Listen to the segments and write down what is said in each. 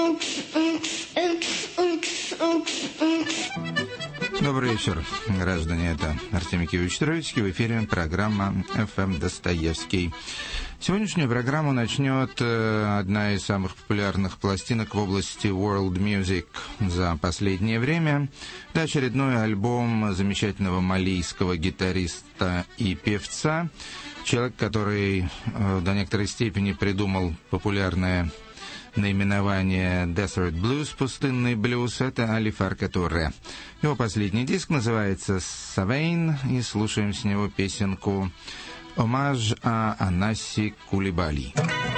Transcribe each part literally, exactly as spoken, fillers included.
Добрый вечер, граждане. Это Артемий Киевич Троицкий. В эфире программа эф эм Достоевский. Сегодняшнюю программу начнет одна из самых популярных пластинок в области world music за последнее время. Это очередной альбом замечательного малийского гитариста и певца. Человек, который до некоторой степени придумал популярное наименование Desert Blues, пустынный блюз, это Али Фарка Туре. Его последний диск называется «Савейн», и слушаем с него песенку «Омаж а Анаси Кулибали».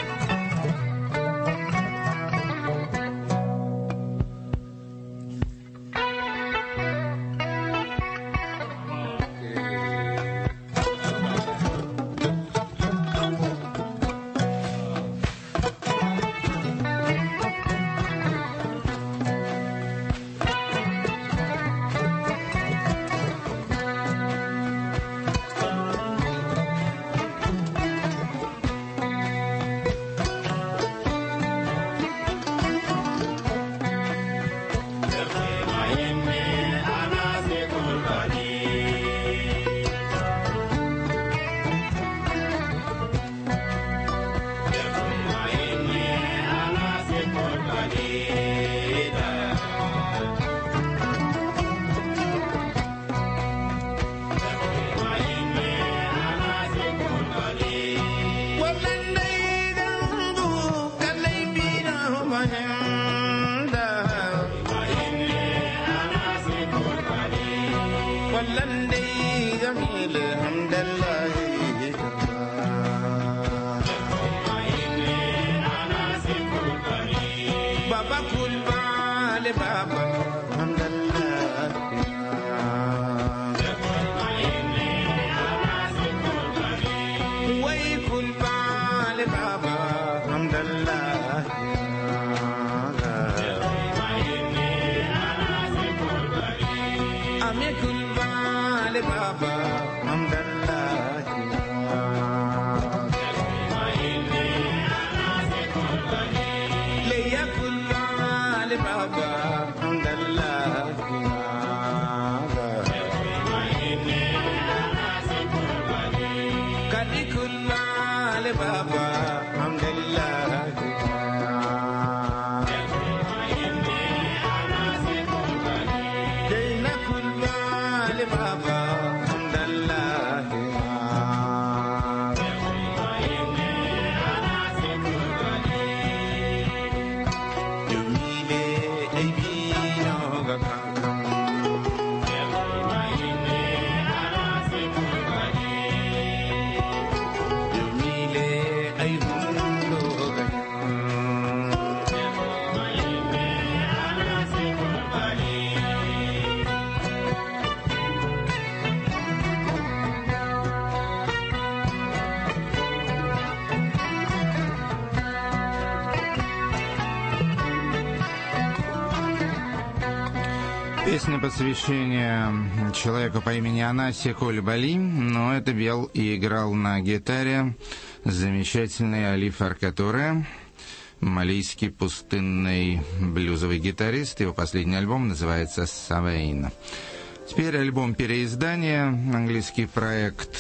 Песня посвящения человеку по имени Анаси Кулибали, но это пел и играл на гитаре замечательный Али Фарка Туре, малийский пустынный блюзовый гитарист. Его последний альбом называется «Савейн». Теперь альбом переиздания, английский проект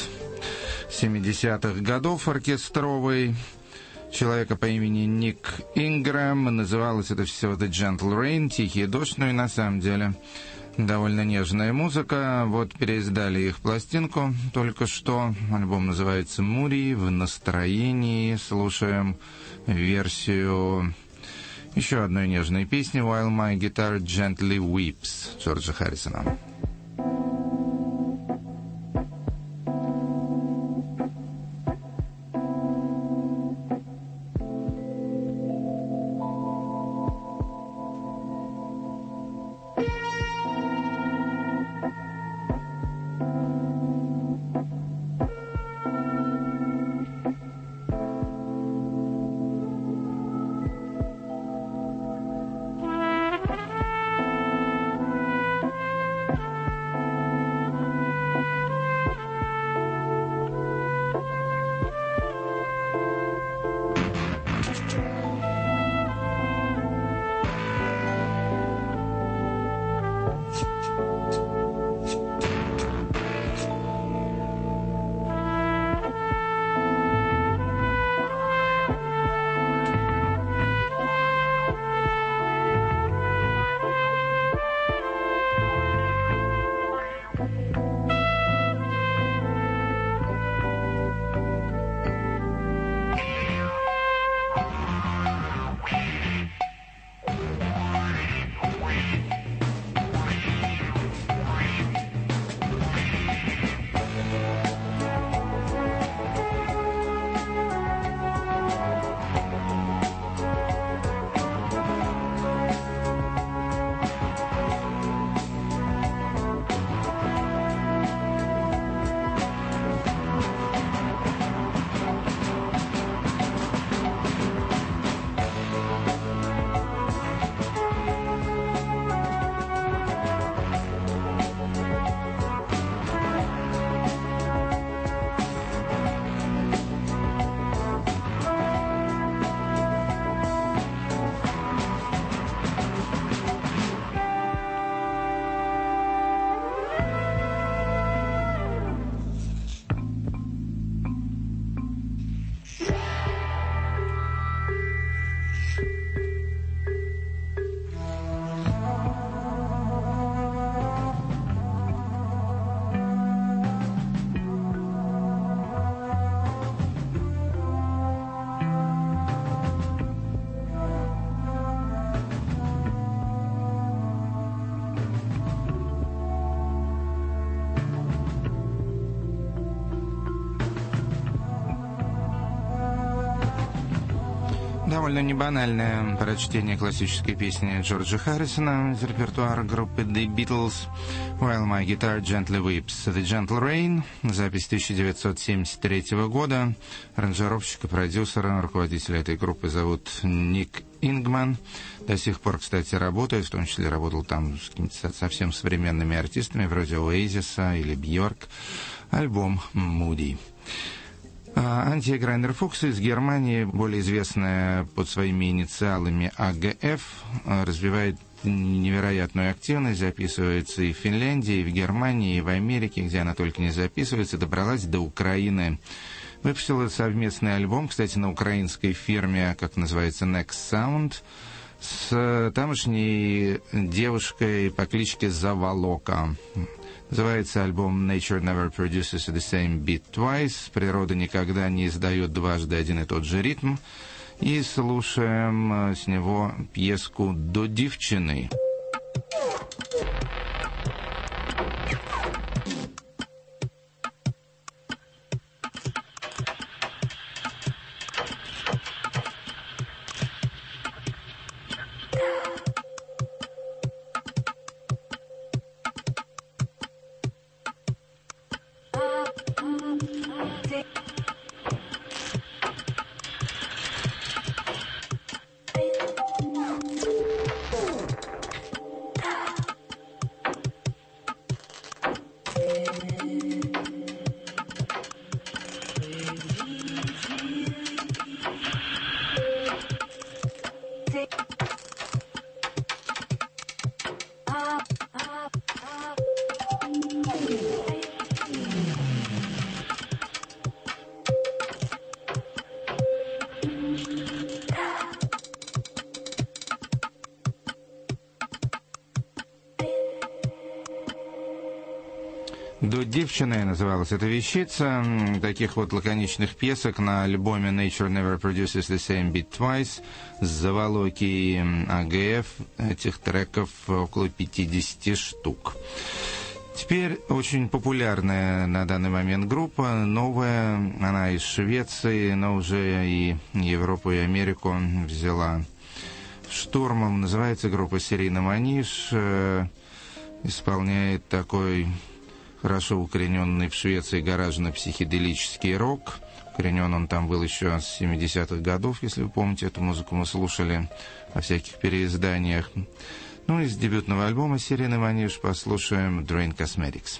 семидесятых годов, оркестровый, человека по имени Ник Ингрэм. Называлось это все «The Gentle Rain», «Тихий дождь», ну и на самом деле довольно нежная музыка. Вот переиздали их пластинку только что. Альбом называется «Мури», «В настроении». Слушаем версию еще одной нежной песни «While My Guitar Gently Weeps» Джорджа Харрисона. довольно небанальное прочтение классической песни Джорджа Харрисона из репертуара группы The Beatles «While My Guitar Gently Weeps». The Gentle Rain, запись тысяча девятьсот семьдесят третьего года. Аранжировщика, продюсера, руководителя этой группы зовут Ник Ингман. До сих пор, кстати, работает, в том числе работал там с какими-то совсем современными артистами, вроде Oasis или Бьорк. Альбом «Moody». Антия Грайндер Фукс из Германии, более известная под своими инициалами А Г Ф, развивает невероятную активность, записывается и в Финляндии, и в Германии, и в Америке, где она только не записывается, добралась до Украины. Выпустила совместный альбом, кстати, на украинской фирме, как называется, Next Sound, с тамошней девушкой по кличке Заволока. Называется альбом «Nature never produces the same beat twice». Природа никогда не издает дважды один и тот же ритм. И слушаем с него пьеску «До дівчини». «До дівчини» называлась эта вещица. Таких вот лаконичных песок на альбоме «Nature never produces the same beat twice» с Заволоки и А Г Ф этих треков около пятидесяти штук. Теперь очень популярная на данный момент группа, новая, она из Швеции, но уже и Европу, и Америку взяла штурмом. Называется группа «Серийный маниш», исполняет такой хорошо укорененный в Швеции гаражно-психоделический рок. Укоренен он там был еще с семидесятых годов, если вы помните, эту музыку мы слушали во всяких переизданиях. Ну, из дебютного альбома «Серийный маниш» послушаем «Drain Cosmetics».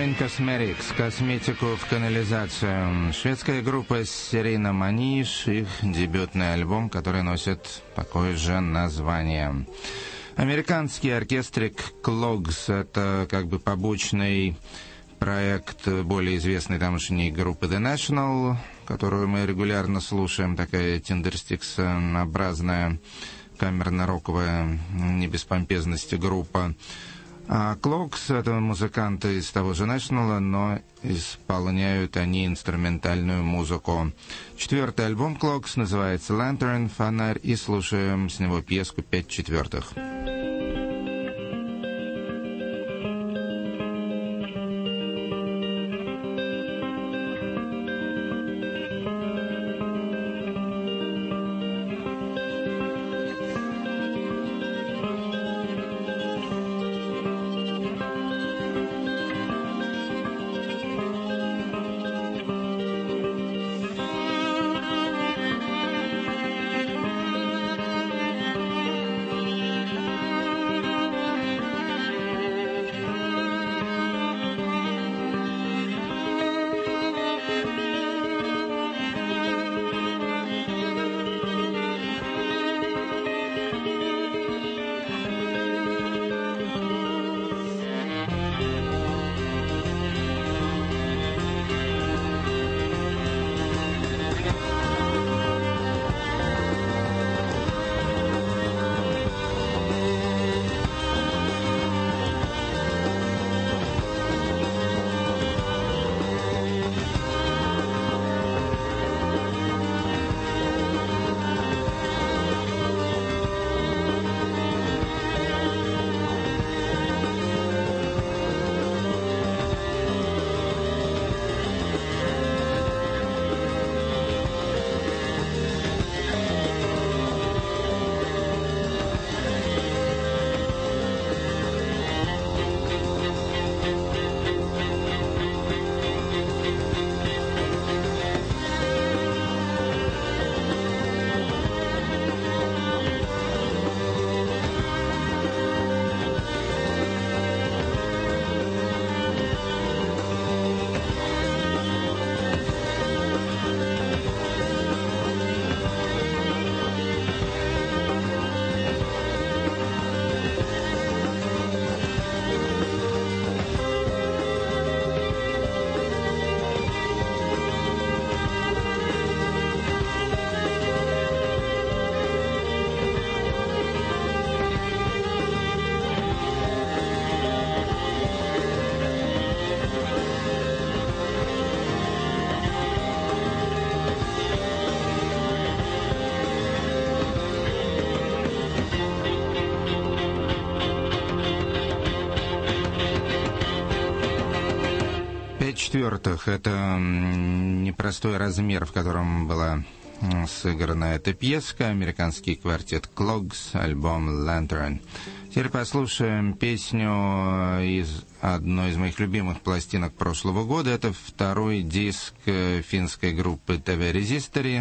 Drain Cosmetics, косметику в канализацию. Шведская группа Serena Manish, их дебютный альбом, который носит такое же название. Американский оркестрик Clogs, это как бы побочный проект более известной тамошней группы The National, которую мы регулярно слушаем, такая тиндерстикс-образная камерно-роковая, не без помпезности группа. А Clogs — это музыканты из того же National, но исполняют они инструментальную музыку. Четвертый альбом Clogs называется Lantern, фонарь, и слушаем с него пьеску «Пять четвертых». Четвертых — это непростой размер, в котором была сыграна эта пьеска. Американский квартет Clogs, альбом Lantern. Теперь послушаем песню из одной из моих любимых пластинок прошлого года. Это второй диск финской группы ти ви Resistori.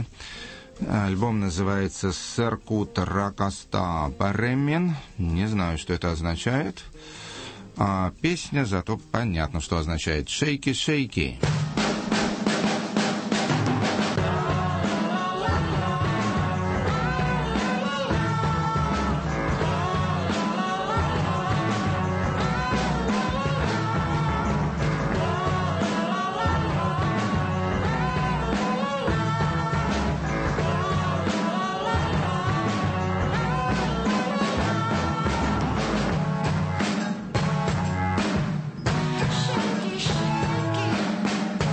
Альбом называется «Serkut Rakasta Paremmin». Не знаю, что это означает. А песня зато понятно, что означает «Шейки-шейки». Shake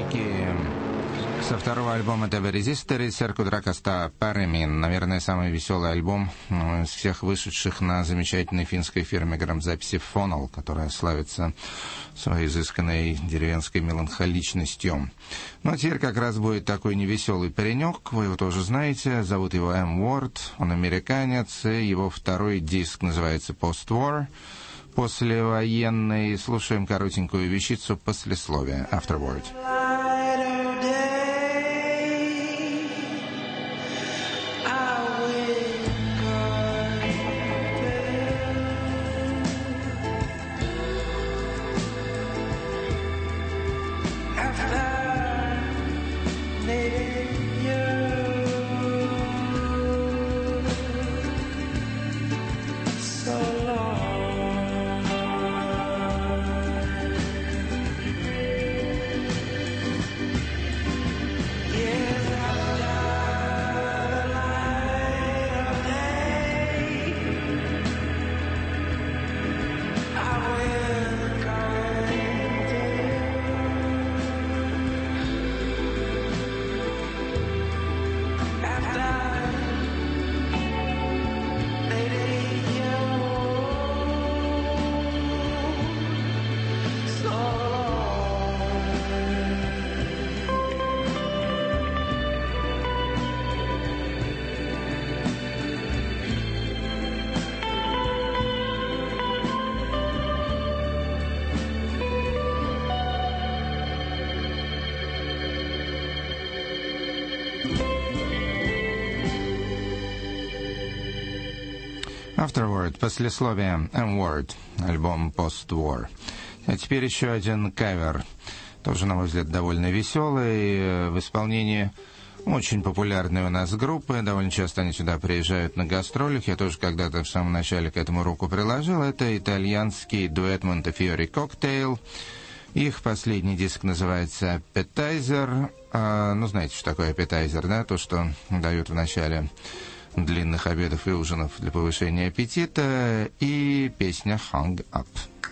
Америки. Со второго альбома «Deve Resistere» «Cerco Drakasta Paremin». Наверное, самый веселый альбом из всех вышедших на замечательной финской фирме грамзаписи «Фонал», которая славится своей изысканной деревенской меланхоличностью. Ну, а теперь как раз будет такой невеселый паренек, вы его тоже знаете, зовут его Эм Уорд, он американец, и его второй диск называется «Post-War», послевоенный. Слушаем коротенькую вещицу послесловия «Afterward». Afterward, послесловие M-Word, альбом Post-War. А теперь еще один кавер, тоже, на мой взгляд, довольно веселый, в исполнении очень популярной у нас группы. Довольно часто они сюда приезжают на гастролях. Я тоже когда-то в самом начале к этому руку приложил. Это итальянский дуэт Montefiore Cocktail. Их последний диск называется «Appetizer». А, ну, знаете, что такое «Appetizer», да? То, что дают в начале длинных обедов и ужинов для повышения аппетита, и песня «Hung Up».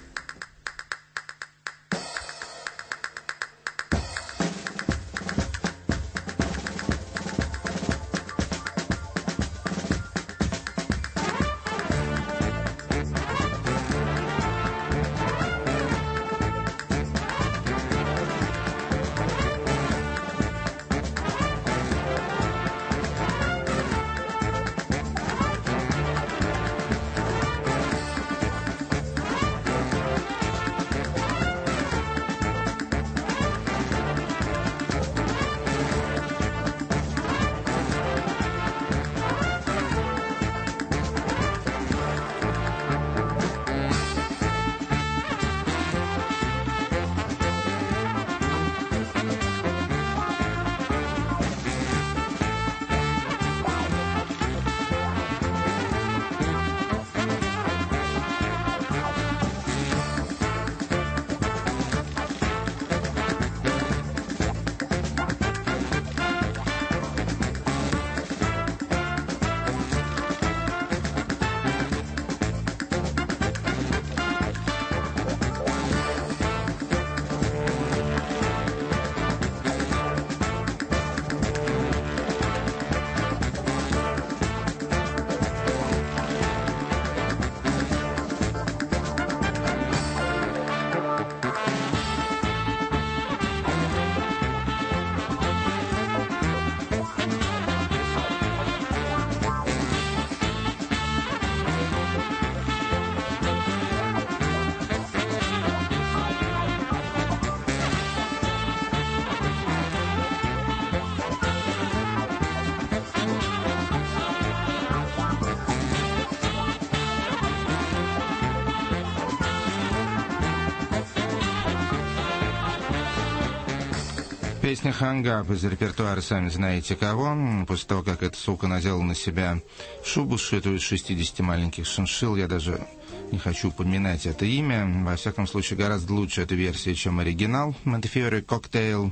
Песня «Hang Up» из репертуара сами знаете кого. После того, как эта сука надела на себя шубу, сшитую из шестидесяти маленьких шиншилл, я даже не хочу упоминать это имя. Во всяком случае, гораздо лучше эта версия, чем оригинал. Montefiore Cocktail,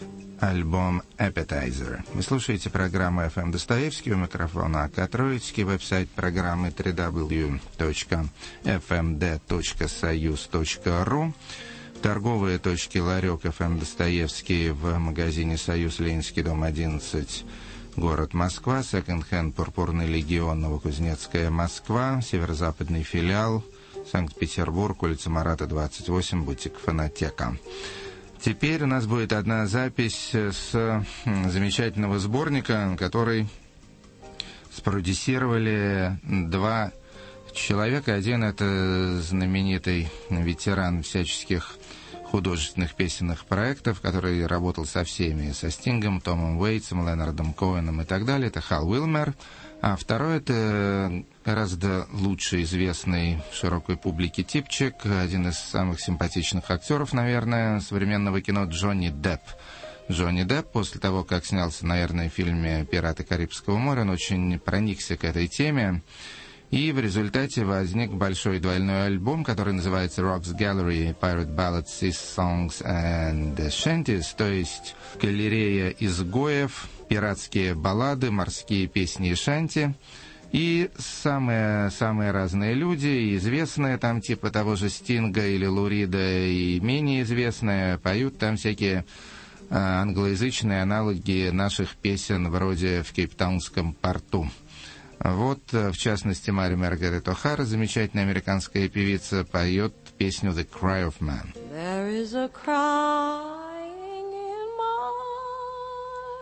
альбом «Appetizer». Вы слушаете программу эф эм Достоевский, у микрофона АК Троицкий, веб-сайт программы дабл ю дабл ю дабл ю точка эф эм дэ точка союз точка ру. торговые точки «Ларек», эф эм «Достоевский» в магазине «Союз», Ленинский дом, одиннадцать, город Москва, секонд-хенд «Пурпурный легион», Новокузнецкая, Москва, северо-западный филиал, Санкт-Петербург, улица Марата, двадцать восемь, бутик «Фонотека». Теперь у нас будет одна запись с замечательного сборника, который спродюсировали два человека. Один — это знаменитый ветеран всяческих художественных песенных проектов, который работал со всеми, со Стингом, Томом Уэйтсом, Ленардом Коэном и так далее. Это Хал Уилмер. А второй — это гораздо лучше известный широкой публике типчик, один из самых симпатичных актеров, наверное, современного кино, Джонни Депп. Джонни Депп, после того, как снялся, наверное, в фильме «Пираты Карибского моря», он очень проникся к этой теме. И в результате возник большой двойной альбом, который называется «Rogues Gallery, Pirate Ballads, Sea Songs and Shanties», то есть галерея изгоев, пиратские баллады, морские песни и шанти. И самые, самые разные люди, известные там, типа того же Стинга или Лурида, и менее известные, поют там всякие а, англоязычные аналоги наших песен, вроде «В Кейптаунском порту». Вот, в частности, Мари Маргарет О'Хара, замечательная американская певица, поет песню «The Cry of Man». There is a crying in my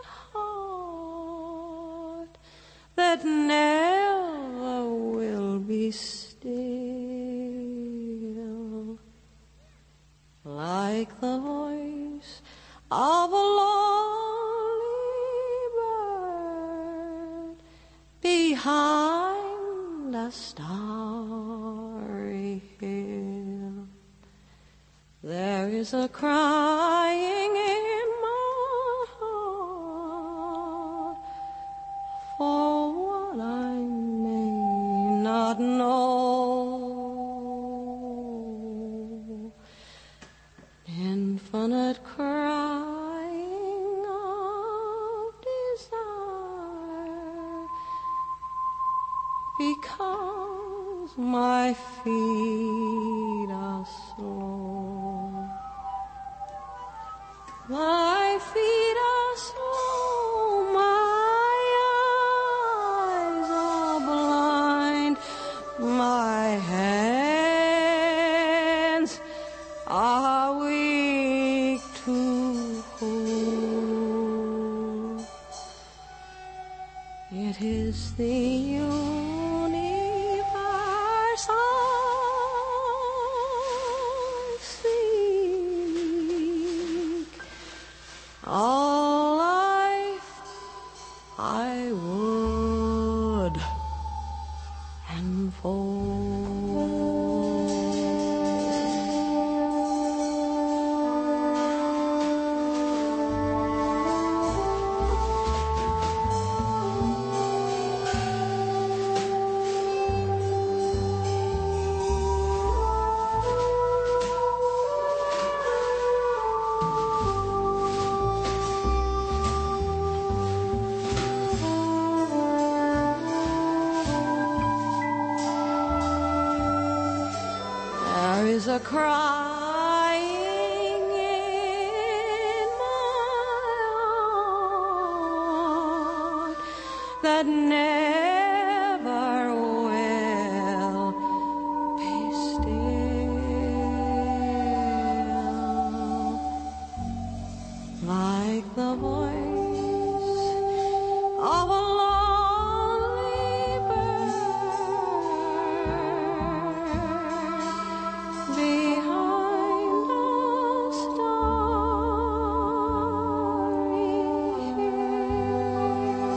heart that never will be still, like the voice of a lonely bird behind a starry hill. There is a crying in my heart for what I may not know. Infinite crying of desire, because my feet are slow. My feet are slow, my eyes are blind, my hands are weak to hold. It is the universe I seek. All life I would enfold. There is a crying in my heart that never will be still, like the voice of a lonely bird behind a starry hill.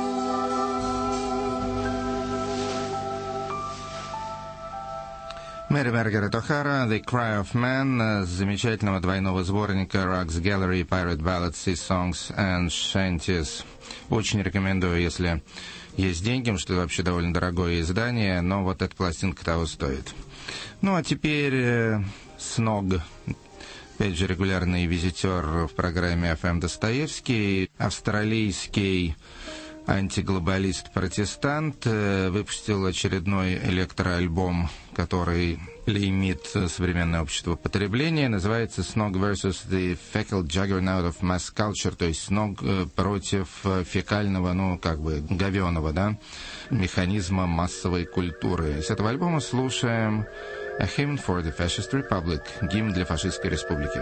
Мэри Маргарет О'Хара, «The Cry of Man», с замечательного двойного сборника «Rogues Gallery, Pirate Ballads, Sea Songs and Shanties». Очень рекомендую, если есть деньги, потому что это вообще довольно дорогое издание, но вот эта пластинка того стоит. Ну, а теперь э, Сног, опять же, регулярный визитер в программе эф эм «Достоевский», австралийский антиглобалист-протестант, выпустил очередной электроальбом, который клеймит современное общество потребления. Называется «Snog versus the Fecal Juggernaut of Mass Culture», то есть «Сног против фекального, ну, как бы, говёного, да, механизма массовой культуры». С этого альбома слушаем «A Hymn for the Fascist Republic», гимн для фашистской республики.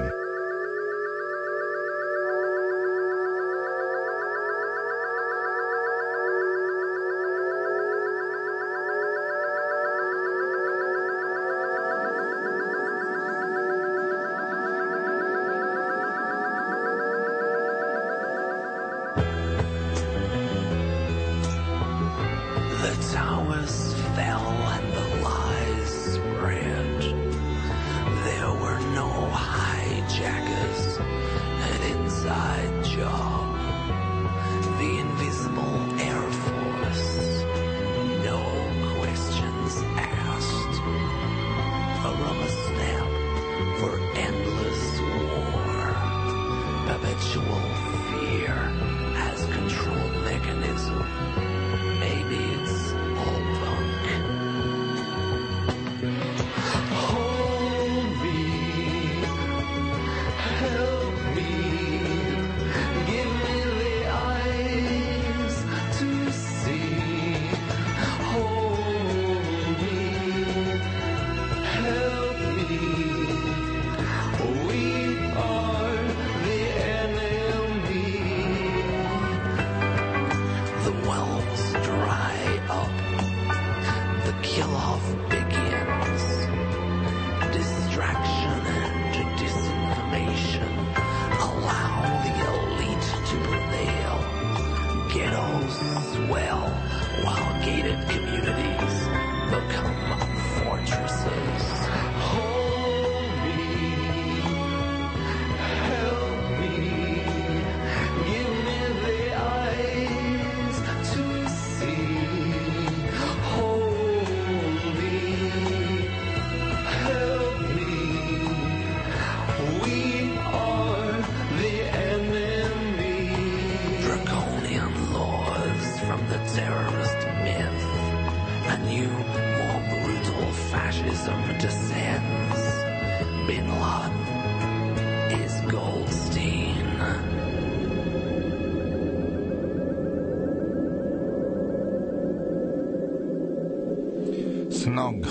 «Сног».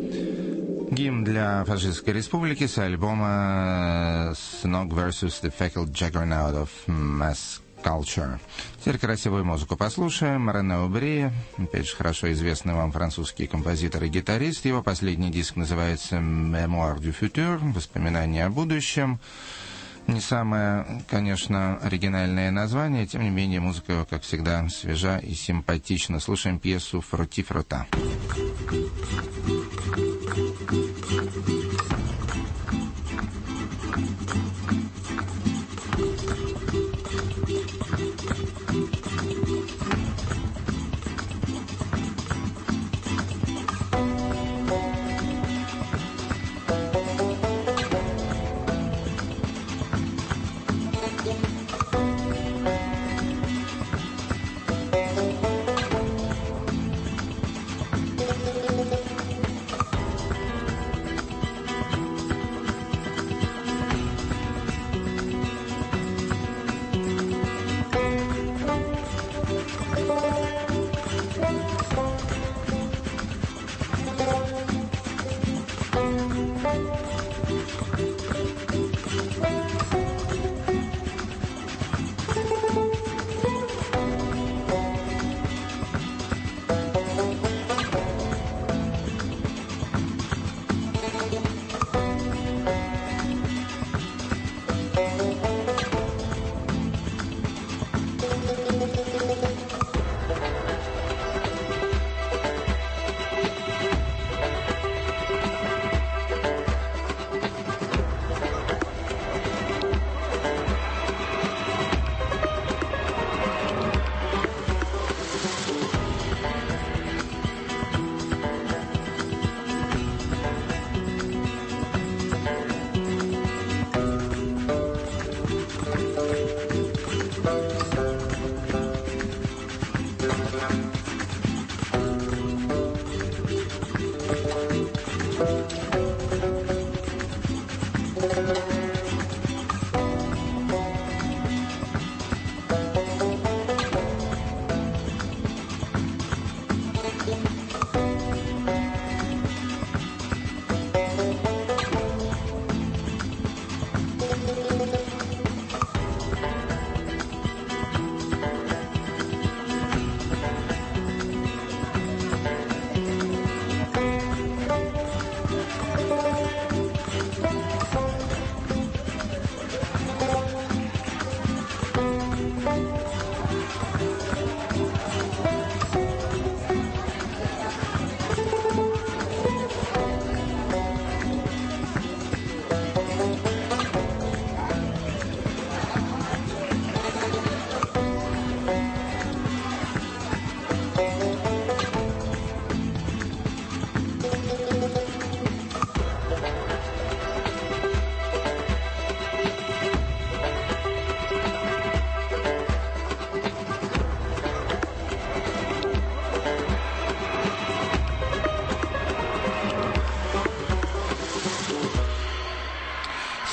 Гимн для фашистской республики с альбома «Snog versus the Fecal Juggernaut of Mass Culture». Теперь красивую музыку послушаем. Рене Аубри, опять же, хорошо известный вам французский композитор и гитарист. Его последний диск называется «Mémoire du futur», «Воспоминания о будущем». Не самое, конечно, оригинальное название, тем не менее музыка, как всегда, свежа и симпатична. Слушаем пьесу «Фрути фрота».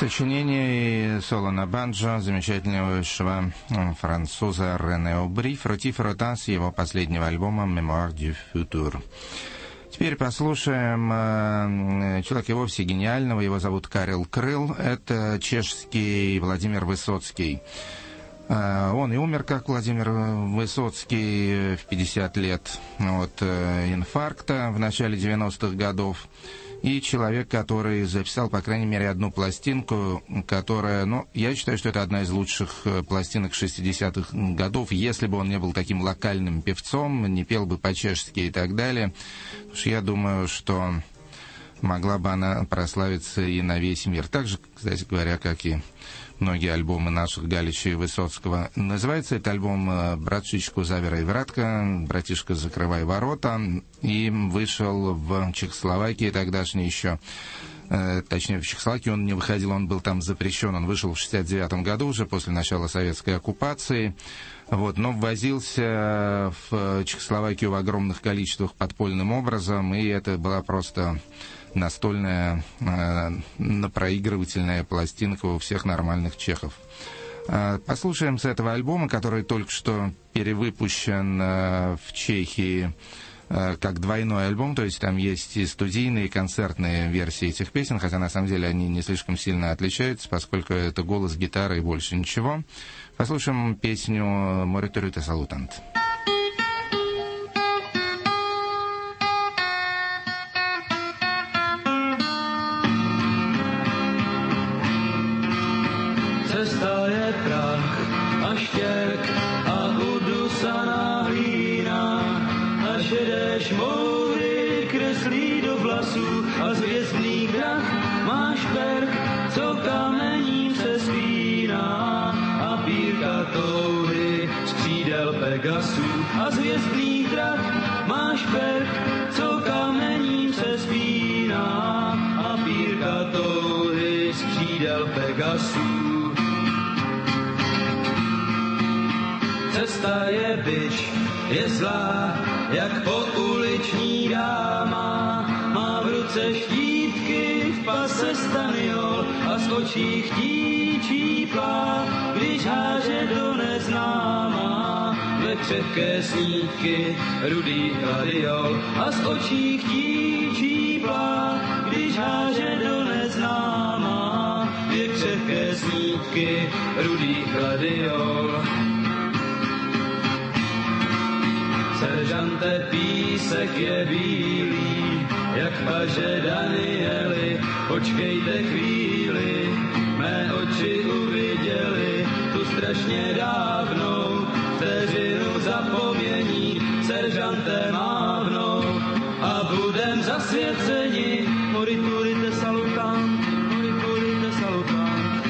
сочинение соло на банджо замечательнейшего француза Рене Обри «Фроти фрота» с его последнего альбома «Mémoire du futur». Теперь послушаем э, человека и вовсе гениального, его зовут Карел Крыл, это чешский Владимир Высоцкий. Э, он и умер, как Владимир Высоцкий, в пятьдесят лет от э, инфаркта в начале девяностых годов. И человек, который записал, по крайней мере, одну пластинку, которая, ну, я считаю, что это одна из лучших пластинок шестидесятых годов, если бы он не был таким локальным певцом, не пел бы по-чешски и так далее. Потому что я думаю, что могла бы она прославиться и на весь мир. Так же, кстати говоря, как и многие альбомы наших Галича и Высоцкого. Называется этот альбом «Братчичку, завирай вратка», «Братишка, закрывай ворота», и вышел в Чехословакии тогдашней еще. Точнее, в Чехословакии он не выходил, он был там запрещен. Он вышел в шестьдесят девятом году, уже после начала советской оккупации. Вот, но ввозился в Чехословакию в огромных количествах подпольным образом, и это была просто настольная, э, проигрывательная пластинка у всех нормальных чехов. Э, послушаем с этого альбома, который только что перевыпущен э, в Чехии э, как двойной альбом, то есть там есть и студийные, и концертные версии этих песен, хотя на самом деле они не слишком сильно отличаются, поскольку это голос, гитара и больше ничего. Послушаем песню «Morituri te salutant». Cesta je prach a štěrk a udusaná hlína a šedé šmoury kreslí do vlasů a z hvězdných drah máš perch, co kamením se spíná a pírka touhy z křídel Pegasů a z hvězdných drah máš perch, co kamením se spíná a pírka touhy z křídel Pegasů. Cesta je bič, je zlá, jak pouliční dáma. Má v ruce štítky, v pase staniol a z očí chtíčí plá, když háže do neznáma. Ve křehké snídky rudý gladiol a z očí chtíčí plá, když háže do neznáma. Ve křehké snídky rudý gladiol. Seržante, písek je bílý, jak paže Danieli, počkejte chvíli, mé oči uviděli tu strašně dávnou vteřinu zapomnění, seržante mávnou a budem zasvěceni, morituri te salutant, morituri te salutant.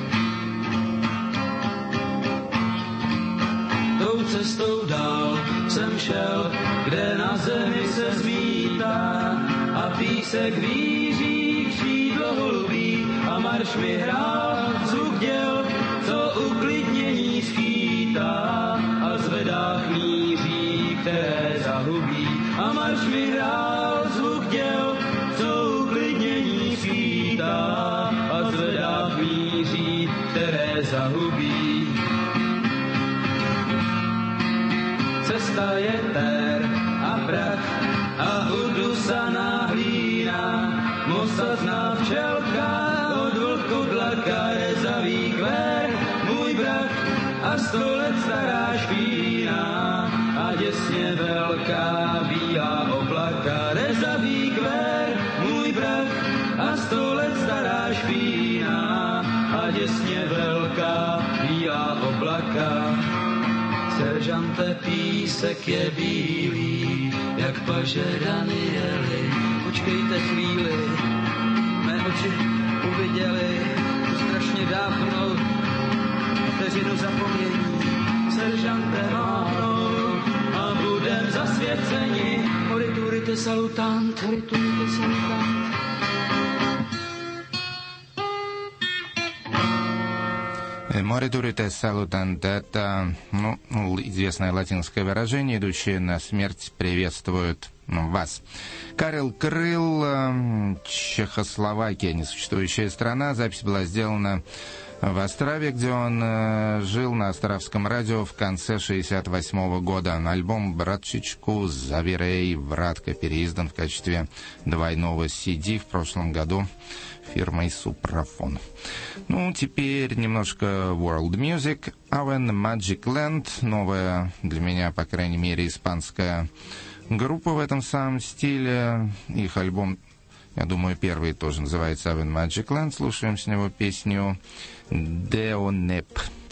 Tou cestou dál jsem šel, kde na zemi se zmítá a písek víří křídlo holubí a marš mi hrál zvuk děl, co uklidnění skýtá a zvedá chmíří, které zahubí a marš mi hrál zvuk děl, co uklidnění skýtá a zvedá chmíří, které zahubí. Cesta je tér a prach a udusaná hlína, mosazná včelka od vlkodlaka rezavý kvér, můj brak a sto let stará špína a děsně velká bílá oblaka, rezavý kvér, můj brak a sto let stará špína a děsně velká bílá oblaka. Seržante, písek je bílý, jak paže Danieli, počkejte chvíli, mé oči uviděli tu strašně dávnou vteřinu zapomnění, seržante mávnou a budem zasvěceni, morituri te salutant, morituri te salutant. «Morituri te salutant» — это, ну, известное латинское выражение, идущее на смерть приветствует. вас. Карел Крыл, Чехословакия, несуществующая страна. Запись была сделана в Острове, где он э, жил на Островском радио в конце шестьдесят восьмого года. Альбом «Братчичку Завирей Вратка» переиздан в качестве двойного си ди в прошлом году фирмой Супрафон. Ну, теперь немножко World Music. Aven Magic Land, новая для меня, по крайней мере, испанская группа в этом самом стиле. Их альбом, я думаю, первый тоже называется Aven Magic Land. Слушаем с него песню «Deonep».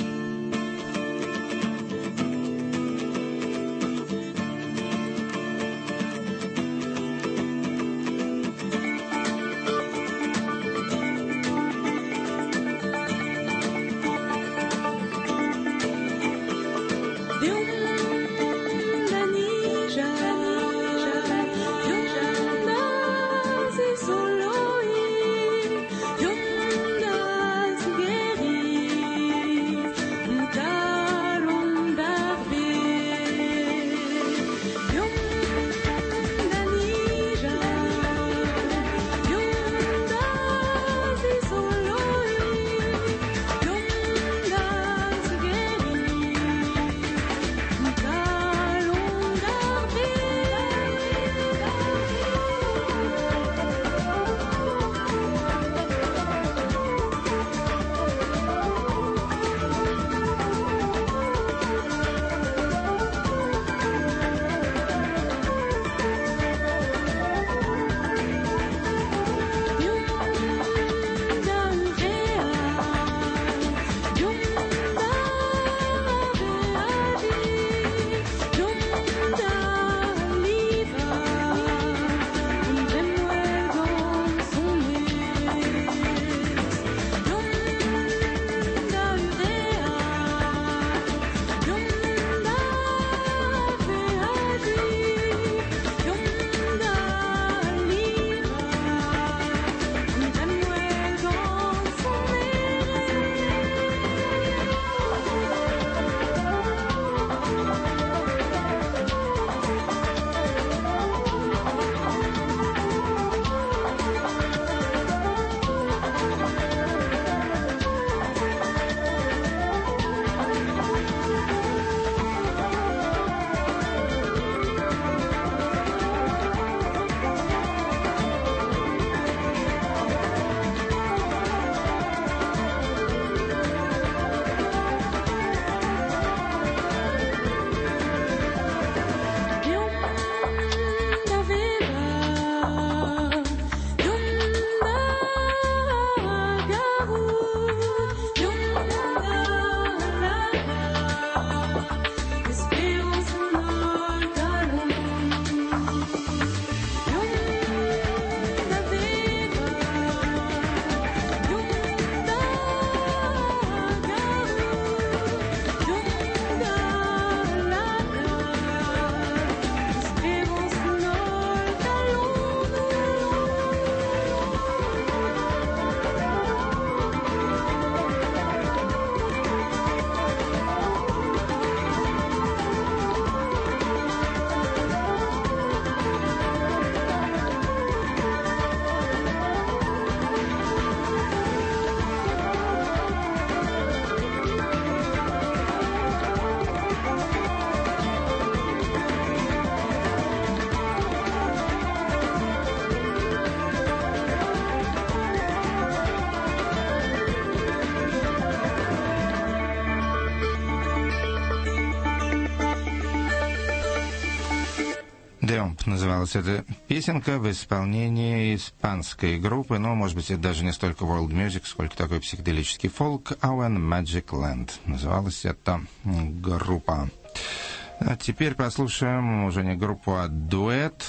Deonep называлась эта песенка в исполнении испанской группы, но, может быть, это даже не столько world music, сколько такой психоделический фолк. Aven Magic Land называлась эта группа. А теперь послушаем уже не группу, а дуэт,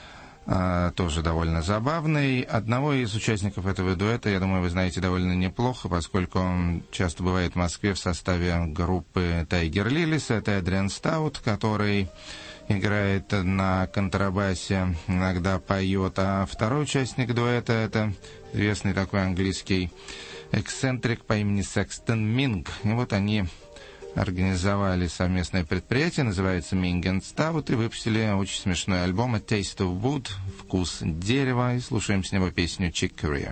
а, тоже довольно забавный. Одного из участников этого дуэта, я думаю, вы знаете довольно неплохо, поскольку он часто бывает в Москве в составе группы Tiger Lilies. Это Эдриан Стаут, который играет на контрабасе, иногда поет. А второй участник дуэта — это известный такой английский эксцентрик по имени Секстон Минг. И вот они организовали совместное предприятие, называется Ming and Stout, и выпустили очень смешной альбом A Taste of Wood, вкус дерева, и слушаем с него песню Chick Courier.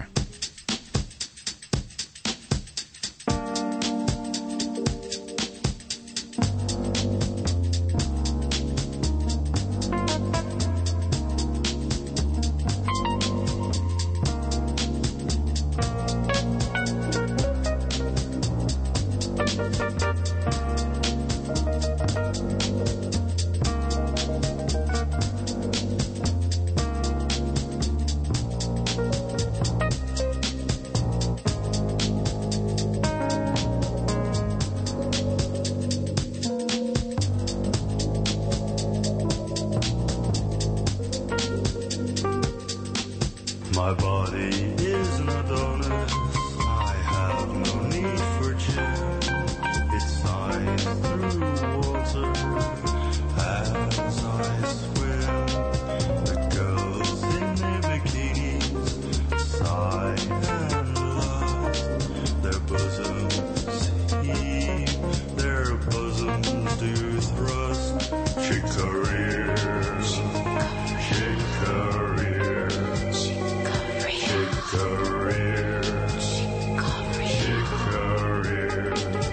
My body is an Adonis, I have no need for gin. It sighs through water as I swim. The girls in their bikinis sigh and laugh. Their bosoms heave, their bosoms do thrust. Chick careers, chick careers. Career, chick career,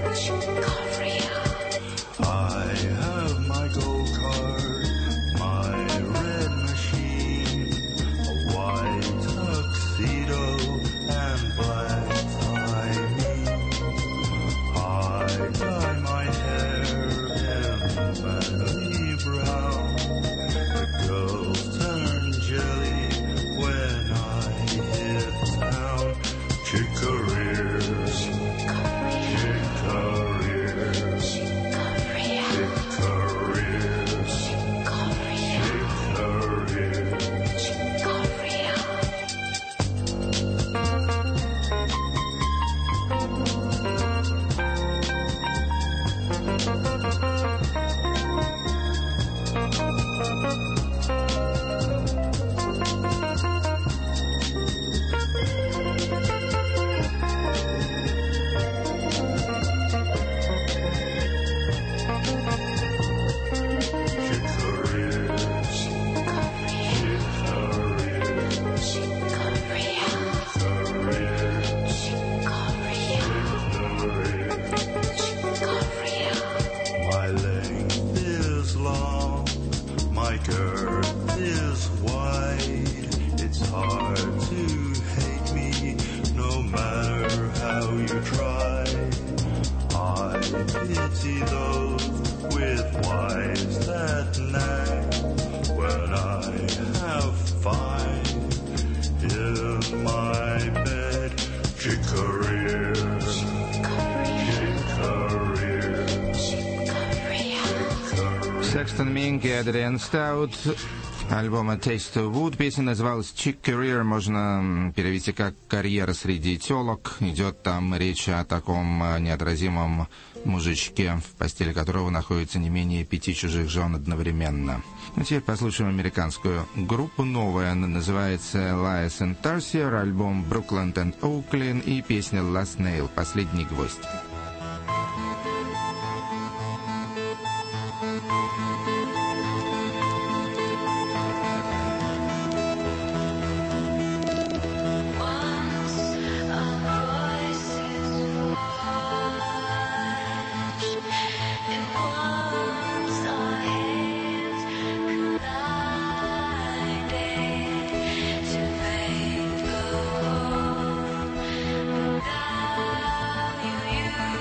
I have my gold card, my red machine, a white tuxedo and black tie. I dye my hair emeraldly brown. The girls turn jelly when I hit town. Chick careers, chick careers, chick careers, chick careers. My length is long, my girth is wide. It's hard to hate me, no matter how you try. I pity those with wives that nag when I have fine in my bed. Chick careers, chick careers. Sexton Mink и Adrian Stout. Альбом A Taste of Wood. Песня называлась Chick Career. Можно перевести как «Карьера среди телок». Идет там речь о таком неотразимом мужичке, в постели которого находится не менее пяти чужих жен одновременно. Ну, теперь послушаем американскую группу. Новая, она называется Elias and Tarsier. Альбом Brookland and Oakley и песня Last Nail, «Последний гвоздь». You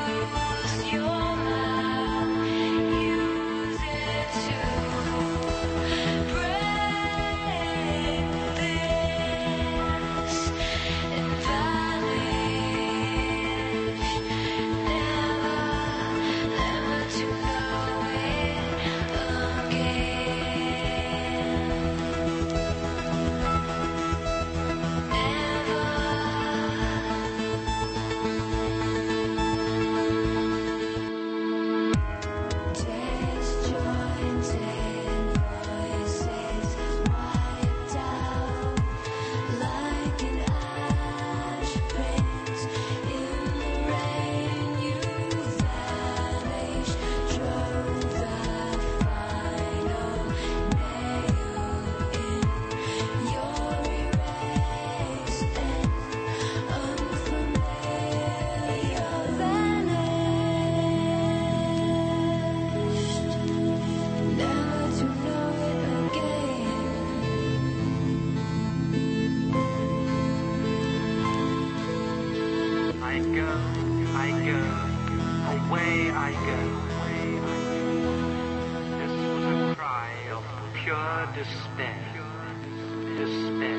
despair, despair,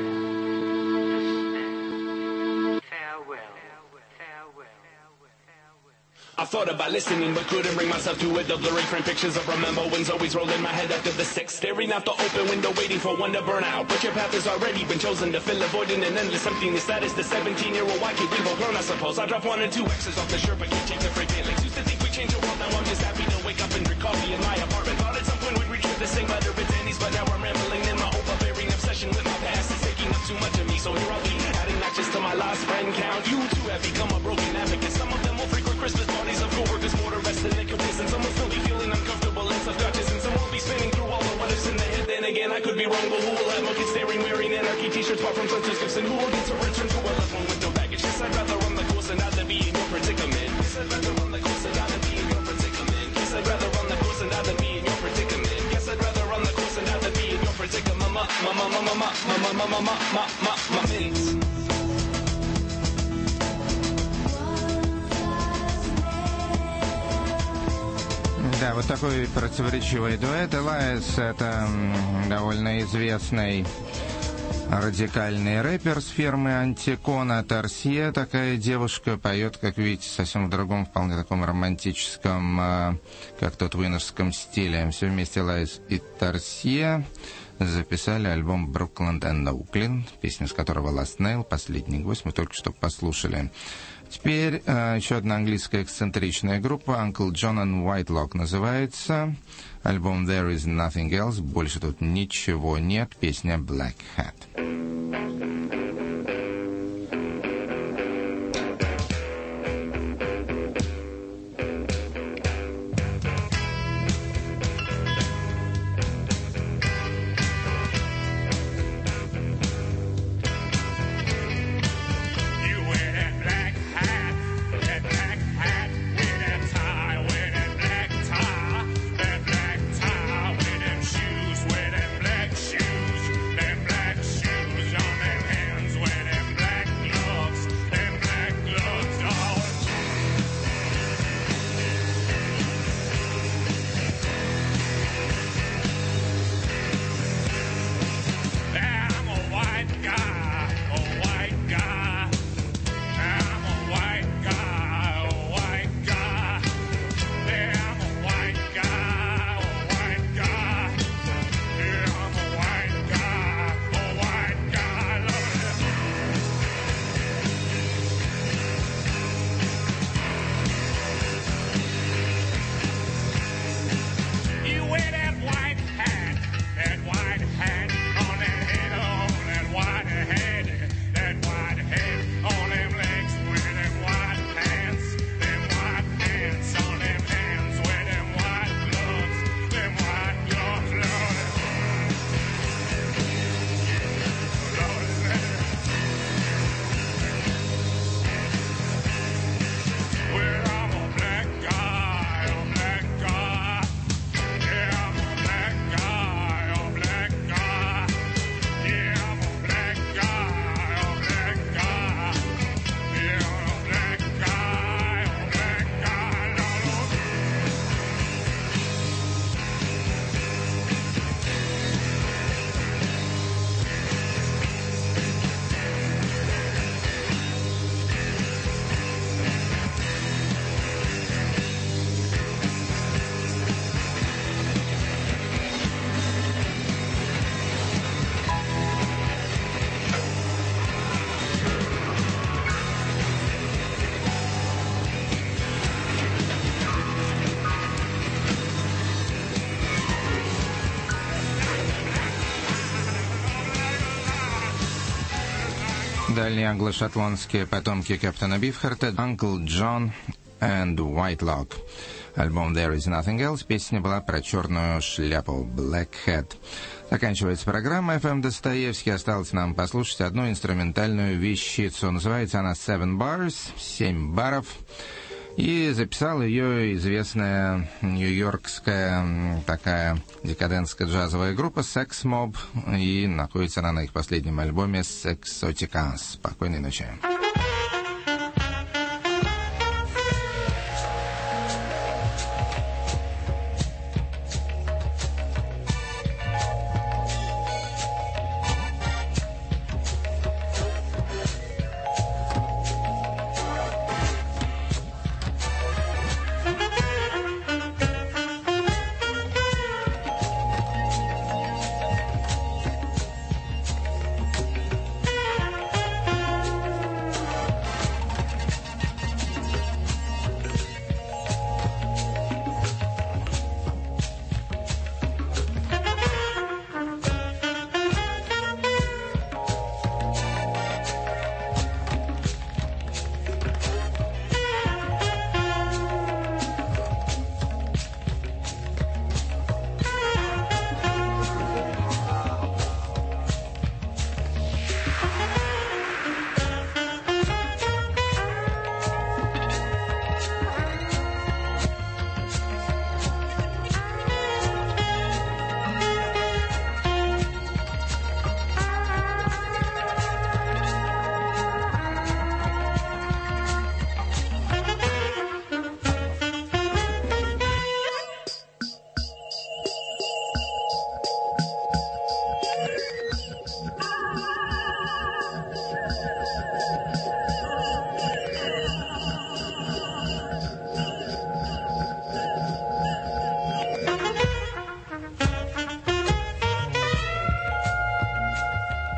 despair. Farewell, farewell. I thought about listening but couldn't bring myself to it. The blurry frame pictures of remember when's always roll in my head after the six. Staring out the open window waiting for one to burn out. But your path has already been chosen to fill a void in an endless emptiness. That is the seventeen-year-old why can't we both learn, I suppose. I drop one or two X's off the shirt but can't change the free feelings. Used to think we change the world, now I'm just happy to wake up and drink coffee in my apartment. Thought at some point we'd reach the same letter but Danny's, but now I'm rambling in my overbearing obsession with my past. It's taking up too much of me, so here I'll be adding notches to my lost friend count. You too have become a broken advocate. Some of them will frequent Christmas parties of co-workers, more to rest than they could miss. And some will still be feeling uncomfortable and self-conscious. And some will be spinning through all the what-ifs in the head. Then again, I could be wrong, but who will have monkeys staring, wearing anarchy t-shirts far from sunset gifts? And who will get to return to a loved one with no baggage? Yes, I'd rather run the course and not to be in your predicament. Yes, I'd rather run the course and not to be in your predicament. Yes, I'd rather run the course and not to be in your predicament. Yes, I'd rather run the course and not to be in your predicament. Ma, ma, ma, ma, ma, ma, ma, ma, ma, ma, ma, ma, ma, minutes. Да, вот такой противоречивый дуэт. Элайс — это довольно известный радикальный рэпер с фирмы Антикона. Торсье, такая девушка, поет, как видите, совсем в другом, вполне таком романтическом, как тот вынужском стиле. Все вместе Элайс и Торсье записали альбом «Brooklyn and Oakland», песню с которого «Last Nail», «Последний гвоздь», мы только что послушали. Теперь э, еще одна английская эксцентричная группа, Uncle John and Whitelock называется. Альбом «There is Nothing Else», больше тут ничего нет, песня «Black Hat». Дальние англо-шотландские потомки Кэптона Бифхарта, Uncle John and Whitelock. Альбом «There is Nothing Else», песня была про черную шляпу, Black Hat. Заканчивается программа эф эм Достоевский. Осталось нам послушать одну инструментальную вещицу. Называется она «Seven Bars», «Семь баров». И записала ее известная нью-йоркская такая декадентская джазовая группа Sex Mob. И находится она на их последнем альбоме «Sexotica». Спокойной ночи.